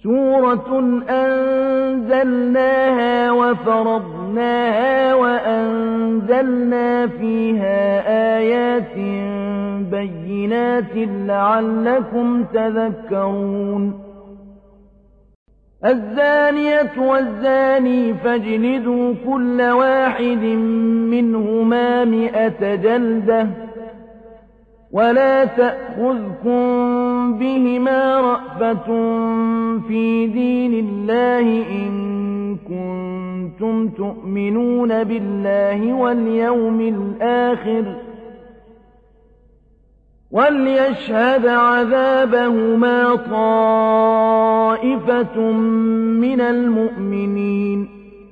سورة أنزلناها وفرضناها وأنزلنا فيها آيات بينات لعلكم تذكرون الزانية والزاني فاجلدوا كل واحد منهما 100 جلدة ولا تأخذكم بهما رأفة في دين الله إن كنتم تؤمنون بالله واليوم الآخر وليشهد عذابهما طائفة من المؤمنين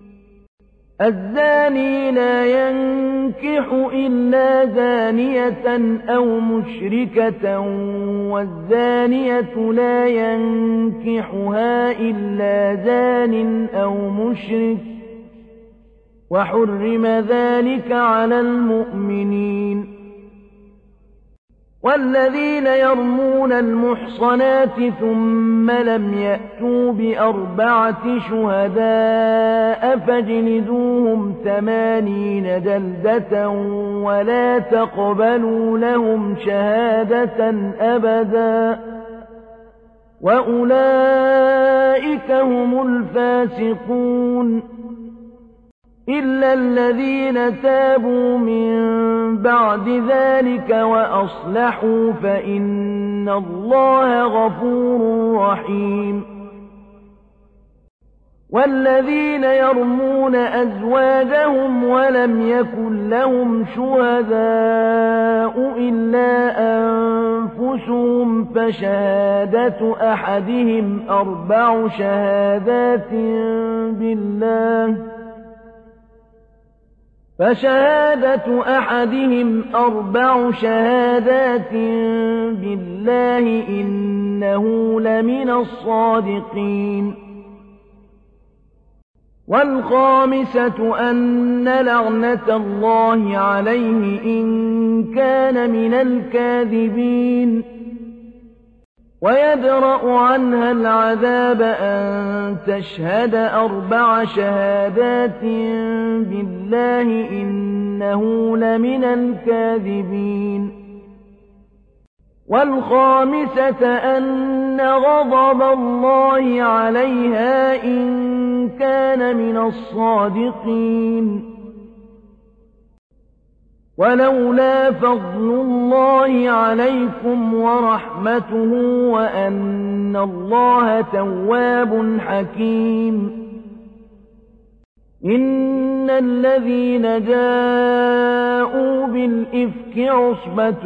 الزاني لا ينكح إلا زانية أو مشركة والزانية لا ينكحها إلا زان أو مشرك وحرم ذلك على المؤمنين والذين يرمون المحصنات ثم لم يأتوا ب4 شهداء فاجلدوهم 80 جلدة ولا تقبلوا لهم شهادة أبدا وأولئك هم الفاسقون إلا الذين تابوا من بعد ذلك وأصلحوا فإن الله غفور رحيم والذين يرمون أزواجهم ولم يكن لهم شهداء إلا أنفسهم فشهادة أحدهم 4 شهادات بالله إنه لمن الصادقين والخامسة أن لعنة الله عليه إن كان من الكاذبين ويدرأ عنها العذاب أن تشهد 4 شهادات بالله إنه لمن الكاذبين والخامسة أن غضب الله عليها إن كان من الصادقين ولولا فضل الله عليكم ورحمته وأن الله تواب حكيم إن الذين جاءوا بالإفك عصبة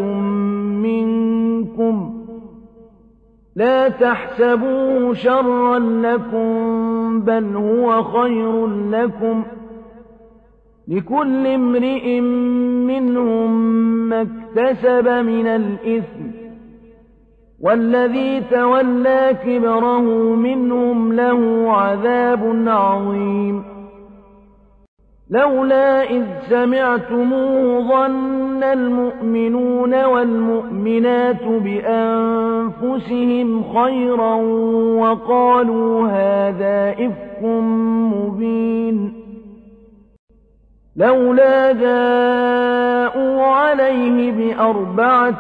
منكم لا تحسبوه شرا لكم بل هو خير لكم لكل امرئ منهم ما اكتسب من الإثم والذي تولى كبره منهم له عذاب عظيم لولا إذ سمعتموه ظن المؤمنون والمؤمنات بأنفسهم خيرا وقالوا هذا إفك مبين لولا جاءوا عليه ب4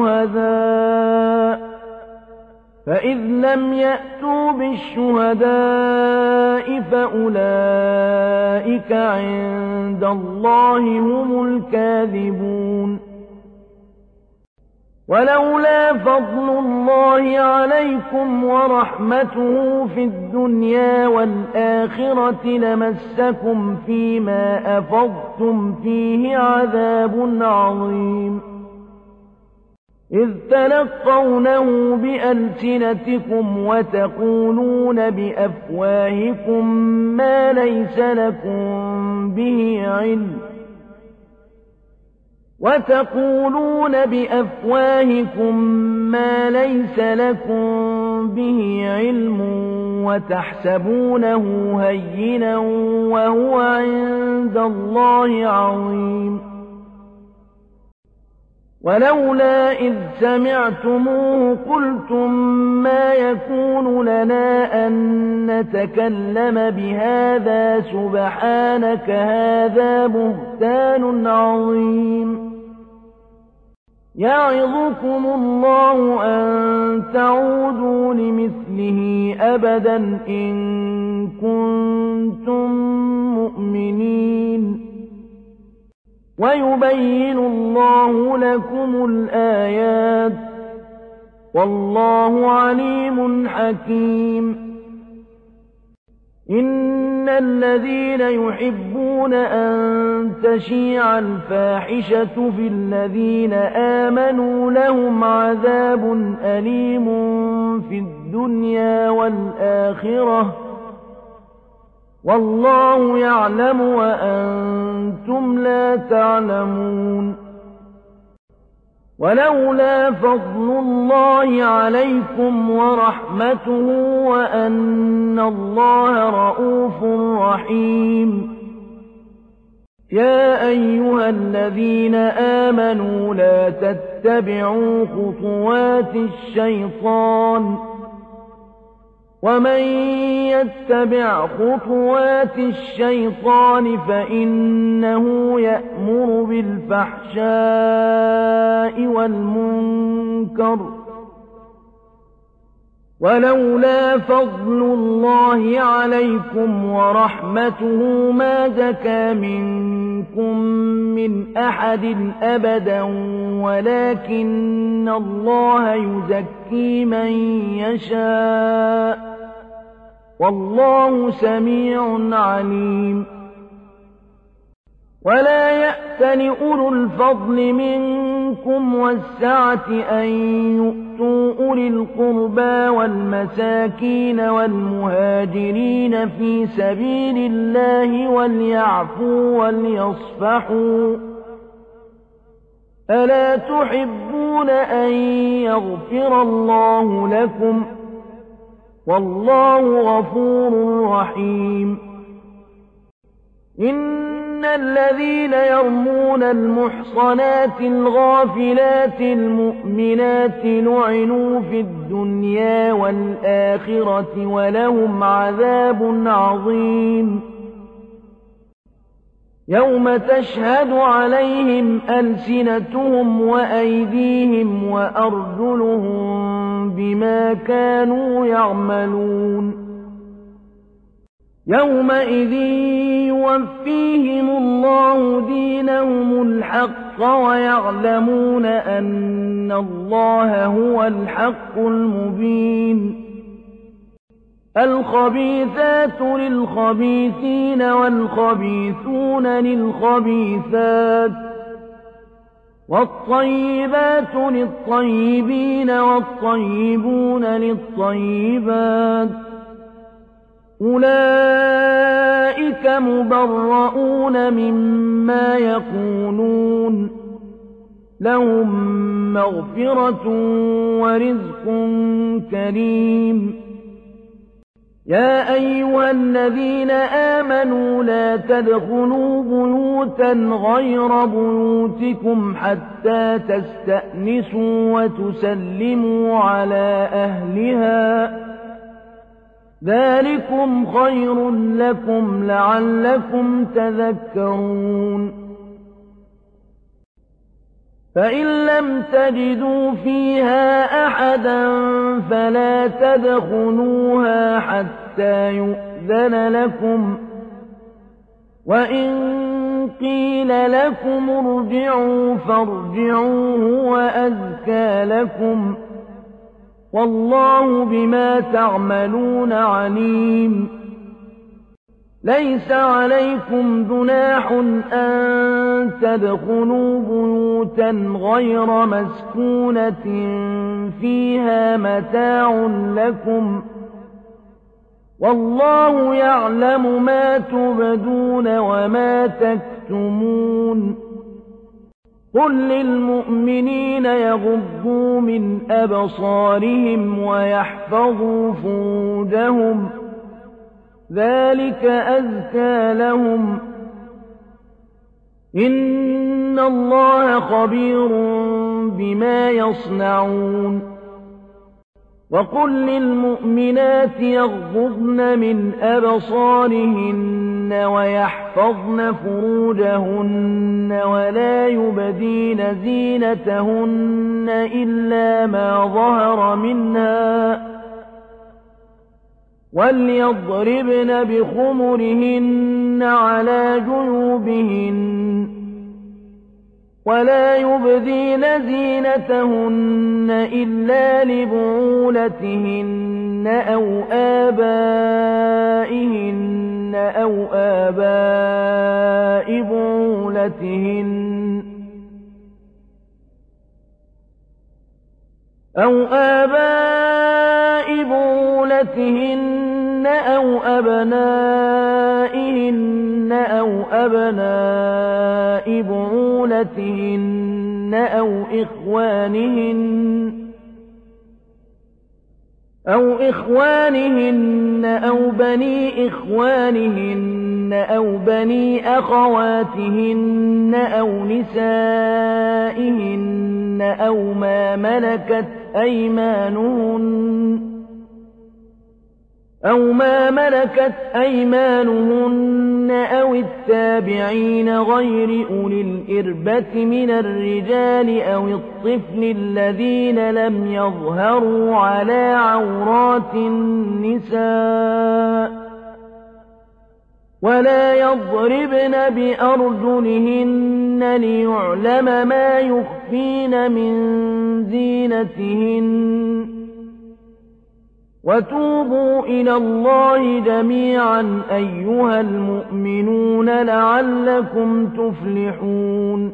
شهداء فإذ لم يأتوا بالشهداء فأولئك عند الله هم الكاذبون ولولا فضل الله عليكم ورحمته في الدنيا والآخرة لمسكم فيما أفضتم فيه عذاب عظيم إذ تلقونه بألسنتكم وتقولون بأفواهكم ما ليس لكم به علم وتحسبونه هينا وهو عند الله عظيم ولولا إذ سمعتموه قلتم ما يكون لنا أن نتكلم بهذا سبحانك هذا بهتان عظيم يعظكم الله أن تعودوا لمثله أبدا إن كنتم مؤمنين ويبين الله لكم الآيات والله عليم حكيم إن الذين يحبون أن تشيع الفاحشة في الذين آمنوا لهم عذاب أليم في الدنيا والآخرة والله يعلم وأنتم لا تعلمون ولولا فضل الله عليكم ورحمته وأن الله رءوف رحيم يا أيها الذين آمنوا لا تتبعوا خطوات الشيطان ومن يتبع خطوات الشيطان فإنه يأمر بالفحشاء والمنكر ولولا فضل الله عليكم ورحمته ما زكى منكم من أحد أبدا ولكن الله يزكي من يشاء والله سميع عليم ولا يأتل أولو الفضل منكم والسعة أن يؤتوا أولي القربى والمساكين والمهاجرين في سبيل الله وليعفوا وليصفحوا ألا تحبون أن يغفر الله لكم والله غفور رحيم إن الذين يرمون المحصنات الغافلات المؤمنات لعنوا في الدنيا والآخرة ولهم عذاب عظيم يوم تشهد عليهم ألسنتهم وأيديهم وأرجلهم بما كانوا يعملون يومئذ يوفيهم الله دينهم الحق ويعلمون أن الله هو الحق المبين الخبيثات للخبيثين والخبيثون للخبيثات والطيبات للطيبين والطيبون للطيبات أولئك مبرؤون مما يقولون لهم مغفرة ورزق كريم يا أيها الذين آمنوا لا تدخلوا بيوتا غير بيوتكم حتى تستأنسوا وتسلموا على أهلها ذلكم خير لكم لعلكم تذكرون فإن لم تجدوا فيها أحدا فلا تدخلوها حتى يؤذن لكم وإن قيل لكم ارجعوا فارجعوا هو أزكى لكم والله بما تعملون عليم ليس عليكم جناح أن تدخلوا بيوتا غير مسكونة فيها متاع لكم والله يعلم ما تبدون وما تكتمون قل للمؤمنين يغضوا من أبصارهم ويحفظوا فروجهم ذلك أزكى لهم إن الله خبير بما يصنعون وقل للمؤمنات يغضضن من أبصارهن ويحفظن فروجهن ولا يبدين زينتهن إلا ما ظهر منها وليضربن بخمرهن على جيوبهن ولا يبدين زينتهن إلا لبعولتهن أو آبائهن أو آباء بعولتهن أو أبنائهن أو أبناء بعولتهن أو إخوانهن أو بني إخوانهن أو بني أخواتهن أو نسائهن أو ما ملكت أيمانهن أو التابعين غير أولي الإربة من الرجال أو الطفل الذين لم يظهروا على عورات النساء ولا يضربن بأرجلهن ليعلم ما يخفين من زينتهن وتوبوا إلى الله جميعا أيها المؤمنون لعلكم تفلحون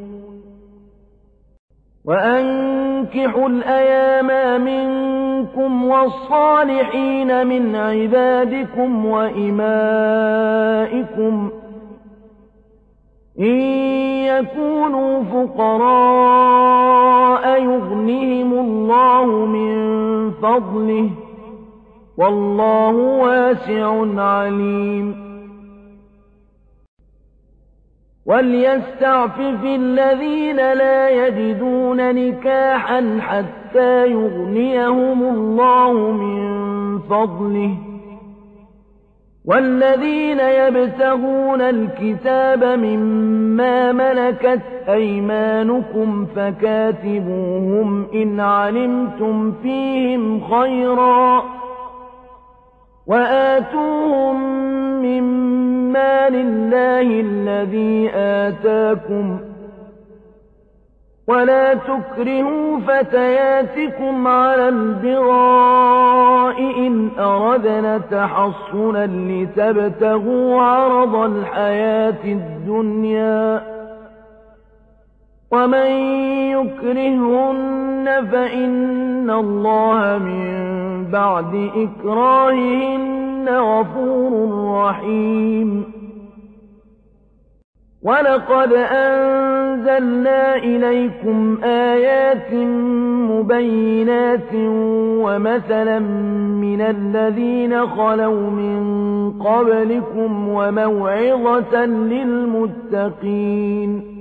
وأنكحوا الأيام منكم والصالحين من عبادكم وإمائكم إن يكونوا فقراء يغنهم الله من فضله والله واسع عليم وليستعفف الذين لا يجدون نكاحا حتى يغنيهم الله من فضله والذين يبتغون الكتاب مما ملكت أيمانكم فكاتبوهم إن علمتم فيهم خيرا وآتوهم مما لله الذي آتاكم ولا تكرهوا فتياتكم على البغاء إن أردنا تحصنا لتبتغوا عرض الحياة الدنيا ومن يكرهن فإن الله من بعد إكراههن غفور رحيم ولقد أنزلنا إليكم آيات مبينات ومثلا من الذين خلوا من قبلكم وموعظة للمتقين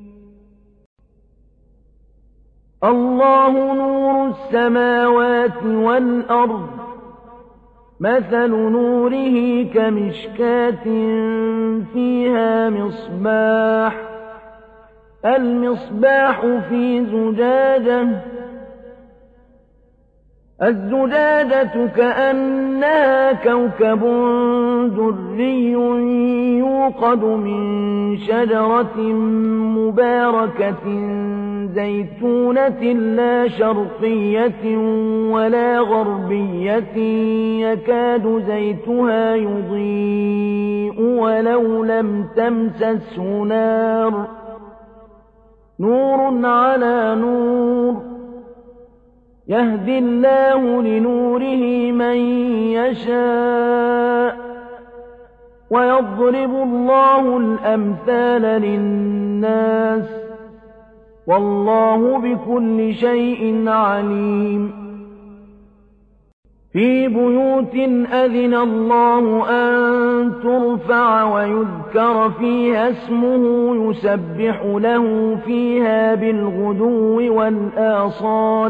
الله نور السماوات والأرض مثل نوره كمشكاة فيها مصباح المصباح في زجاجة الزجاجة كأنها كوكب دري يوقد من شجرة مباركة زيتونة لا شرقية ولا غربية يكاد زيتها يضيء ولو لم تمسسه نار نور على نور يهدي الله لنوره من يشاء ويضرب الله الأمثال للناس والله بكل شيء عليم في بيوت أذن الله أن ترفع ويذكر فيها اسمه يسبح له فيها بالغدو والآصال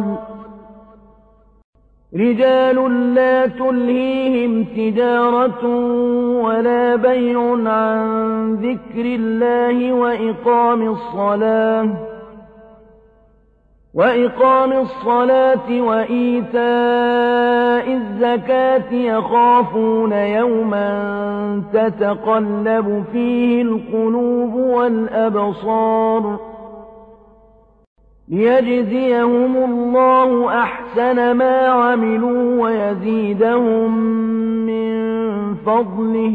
رجال لا تلهيهم تجارة ولا بيع عن ذكر الله وإقام الصلاة وإيتاء الزكاة يخافون يوما تتقلب فيه القلوب والأبصار ليجزيهم الله أحسن ما عملوا ويزيدهم من فضله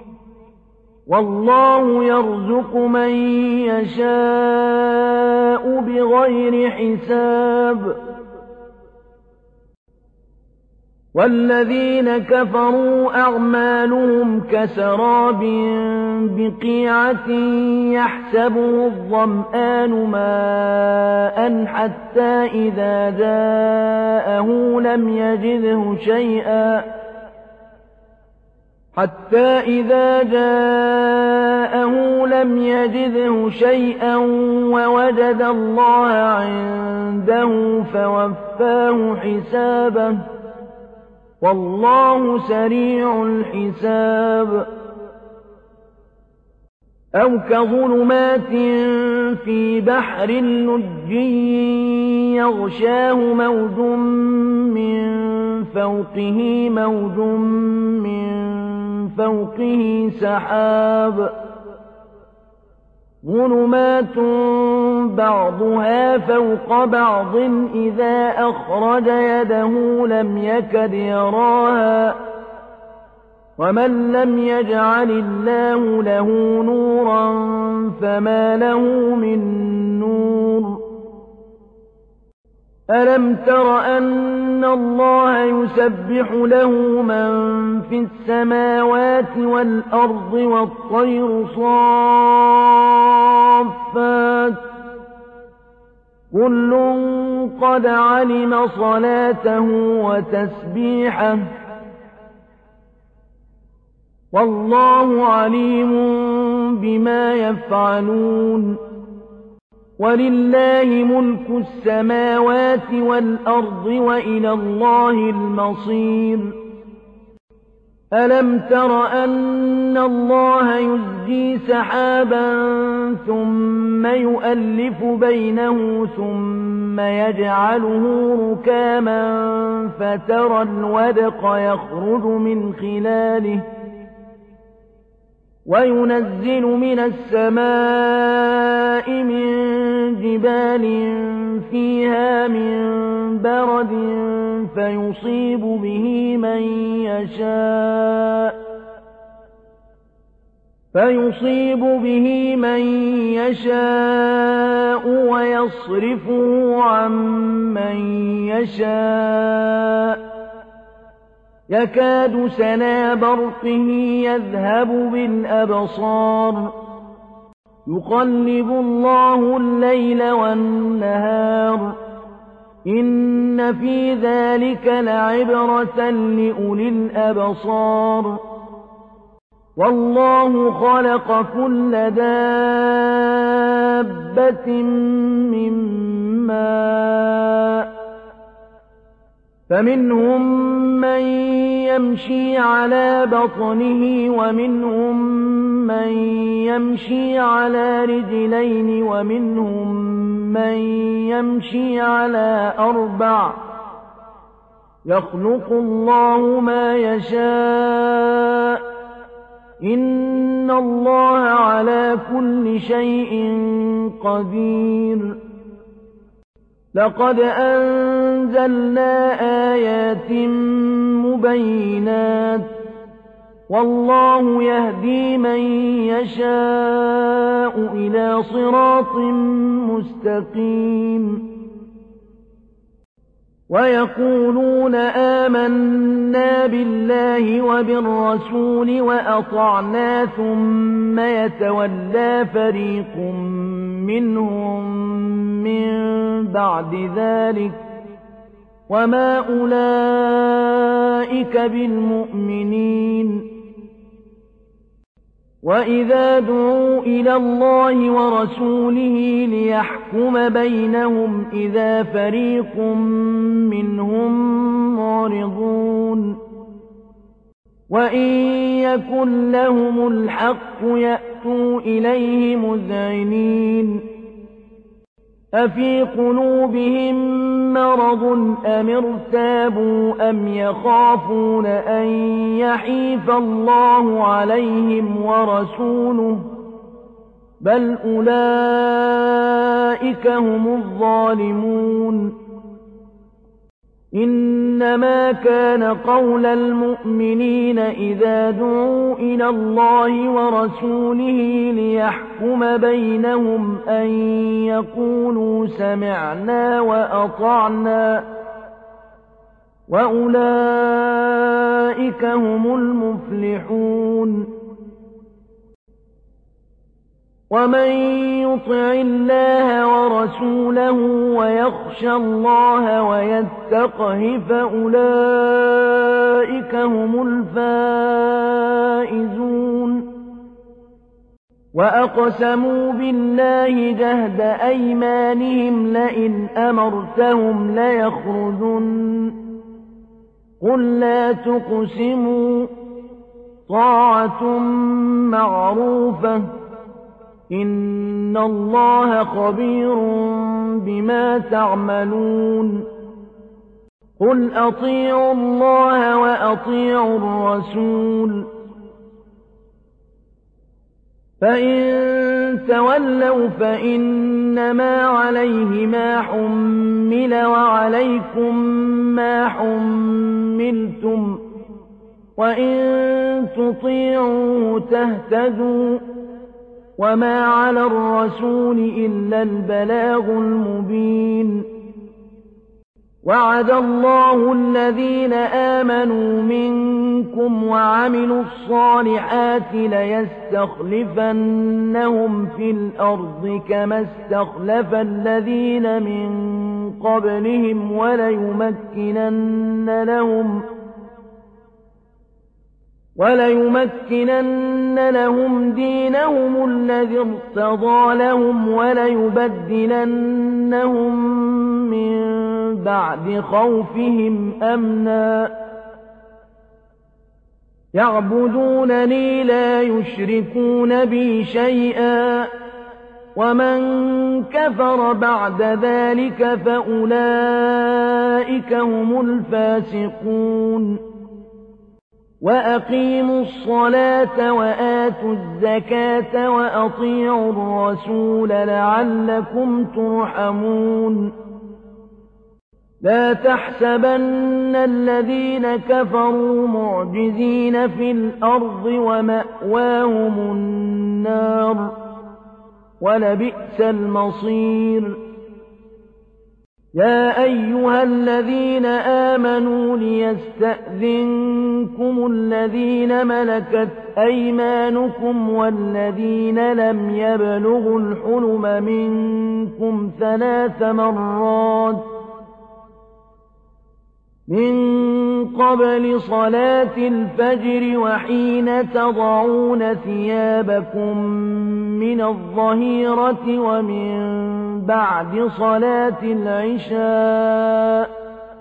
والله يرزق من يشاء بغير حساب والذين كفروا أعمالهم كسراب بقيعة يحسبه الظمآن ماء حتى إذا جاءه لم يجده شيئا ووجد الله عنده فوفاه حسابه والله سريع الحساب أو كظلمات في بحر لجي يغشاه موج من فوقه سحاب ظلمات بعضها فوق بعض إذا أخرج يده لم يكد يراها ومن لم يجعل الله له نورا فما له من نور ألم تر أن الله يسبح له من في السماوات والأرض والطير صافات كل قد علم صلاته وتسبيحه والله عليم بما يفعلون ولله ملك السماوات والأرض وإلى الله المصير ألم تر أن الله يزجي سحابا ثم يؤلف بينه ثم يجعله ركاما فترى الودق يخرج من خلاله وينزل من السماء من جبال فيها من برد فيصيب به من يشاء ويصرفه عن من يشاء يكاد سنا برقه يذهب بالأبصار يقلب الله الليل والنهار إن في ذلك لعبرة لأولي الأبصار والله خلق كل دابة من ماء فمنهم من يمشي على بطنه ومنهم من يمشي على رجلين ومنهم من يمشي على أربع يخلق الله ما يشاء إن الله على كل شيء قدير لقد أنزلنا آيات مبينات والله يهدي من يشاء إلى صراط مستقيم ويقولون آمنا بالله وبالرسول وأطعنا ثم يتولى فريق منهم من بعد ذلك وما أولئك بالمؤمنين. وإذا دعوا إلى الله ورسوله ليحكم بينهم إذا فريق منهم معرضون. وإن يكن لهم الحق يأتوا إليه مذعنين. أفي قلوبهم مرض أم ارتابوا أم يخافون أن يحيف الله عليهم ورسوله بل أولئك هم الظالمون. إنما كان قول المؤمنين إذا دعوا إلى الله ورسوله ليحكم بينهم أن يقولوا سمعنا وأطعنا وأولئك هم المفلحون. ومن يطع الله ورسوله ويخشى الله ويتقه فأولئك هم الفائزون. وأقسموا بالله جهد أيمانهم لئن أمرتهم ليخرجن قل لا تقسموا طاعة معروفة إن الله خبير بما تعملون. قل أطيعوا الله وأطيعوا الرسول فإن تولوا فإنما عليه ما حمل وعليكم ما حملتم وإن تطيعوا تهتدوا وما على الرسول إلا البلاغ المبين. وعد الله الذين آمنوا منكم وعملوا الصالحات ليستخلفنهم في الأرض كما استخلف الذين من قبلهم وليمكنن لهم دينهم الذي ارتضى لهم وليبدلنهم من بعد خوفهم أمنا يعبدونني لا يشركون بي شيئا ومن كفر بعد ذلك فأولئك هم الفاسقون. وأقيموا الصلاة وآتوا الزكاة وأطيعوا الرسول لعلكم ترحمون. لا تحسبن الذين كفروا معجزين في الأرض ومأواهم النار ولبئس المصير. يا أيها الذين آمنوا ليستأذنكم الذين ملكت أيمانكم والذين لم يبلغوا الحلم منكم 3 مرات من قبل صلاة الفجر وحين تضعون ثيابكم من الظهيرة ومن بعد صلاة العشاء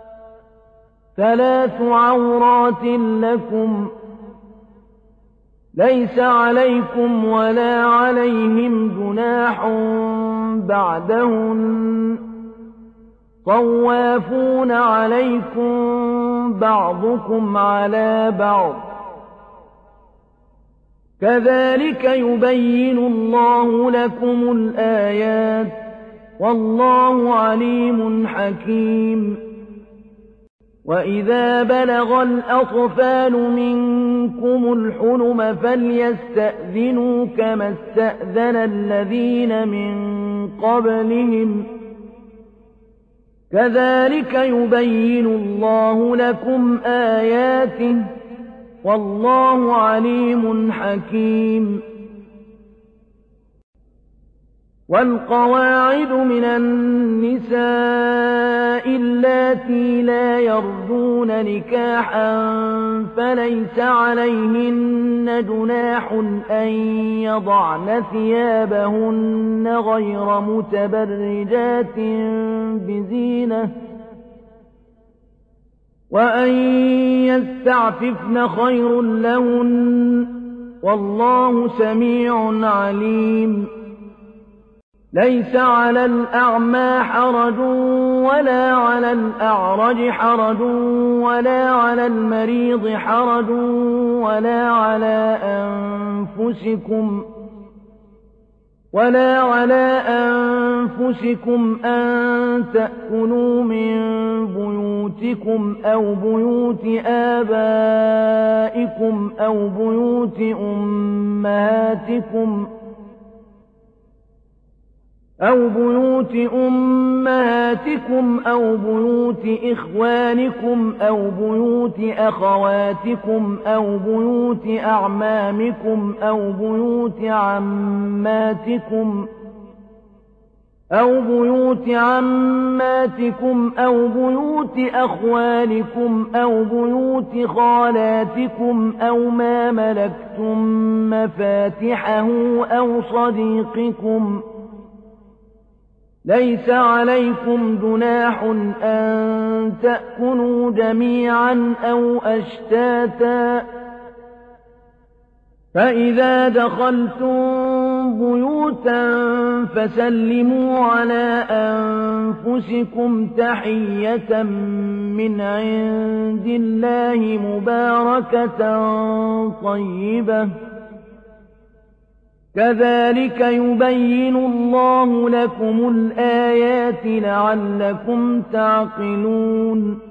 3 عورات لكم ليس عليكم ولا عليهم جناح بعدهن طوافون عليكم بعضكم على بعض كذلك يبين الله لكم الآيات والله عليم حكيم. وإذا بلغ الأطفال منكم الحلم فليستأذنوا كما استأذن الذين من قبلهم كذلك يبين الله لكم آياته والله عليم حكيم. والقواعد من النساء اللاتي لا يرجون نكاحا فليس عليهن جناح أن يضعن ثيابهن غير متبرجات بزينة وأن يستعففن خير لهن والله سميع عليم ليس على الأعمى حرج ولا على الأعرج حرج ولا على المريض حرج ولا على أنفسكم أن تأكلوا من بيوتكم أو بيوت آبائكم أو بيوت أمهاتكم أو بيوت إخوانكم أو بيوت أخواتكم أو بيوت أعمامكم أو بيوت عماتكم أو بيوت أخوالكم أو بيوت خالاتكم أو ما ملكتم مفاتحه أو صديقكم ليس عليكم جناح أن تأكلوا جميعا أو أشتاتا فإذا دخلتم بيوتا فسلموا على أنفسكم تحية من عند الله مباركة طيبة كذلك يبين الله لكم الآيات لعلكم تعقلون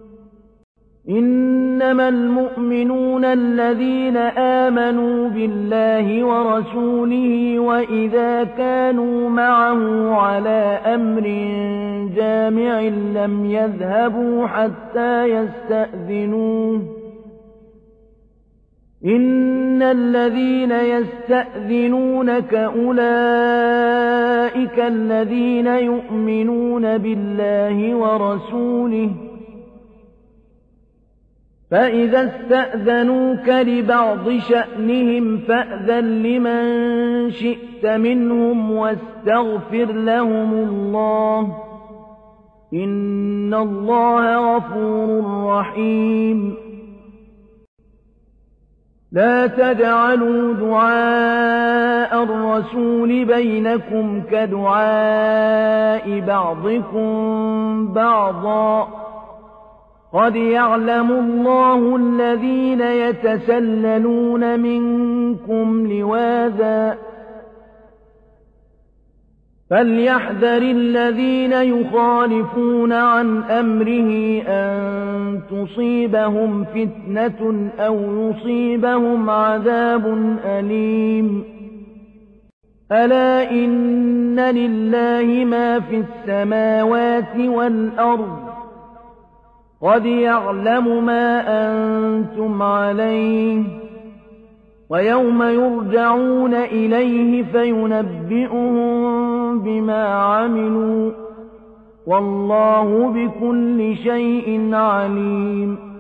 إنما المؤمنون الذين آمنوا بالله ورسوله وإذا كانوا معه على أمر جامع لم يذهبوا حتى يستأذنوه إن الذين يستأذنونك أولئك الذين يؤمنون بالله ورسوله فإذا استأذنوك لبعض شأنهم فأذن لمن شئت منهم واستغفر لهم الله إن الله غفور رحيم لا تجعلوا دعاء الرسول بينكم كدعاء بعضكم بعضا قد يعلم الله الذين يتسللون منكم لواذا فليحذر الذين يخالفون عن أمره أن تصيبهم فتنة أو يصيبهم عذاب أليم ألا إن لله ما في السماوات والأرض قد يعلم ما أنتم عليه ويوم يرجعون إليه فينبئهم بما عملوا والله بكل شيء عليم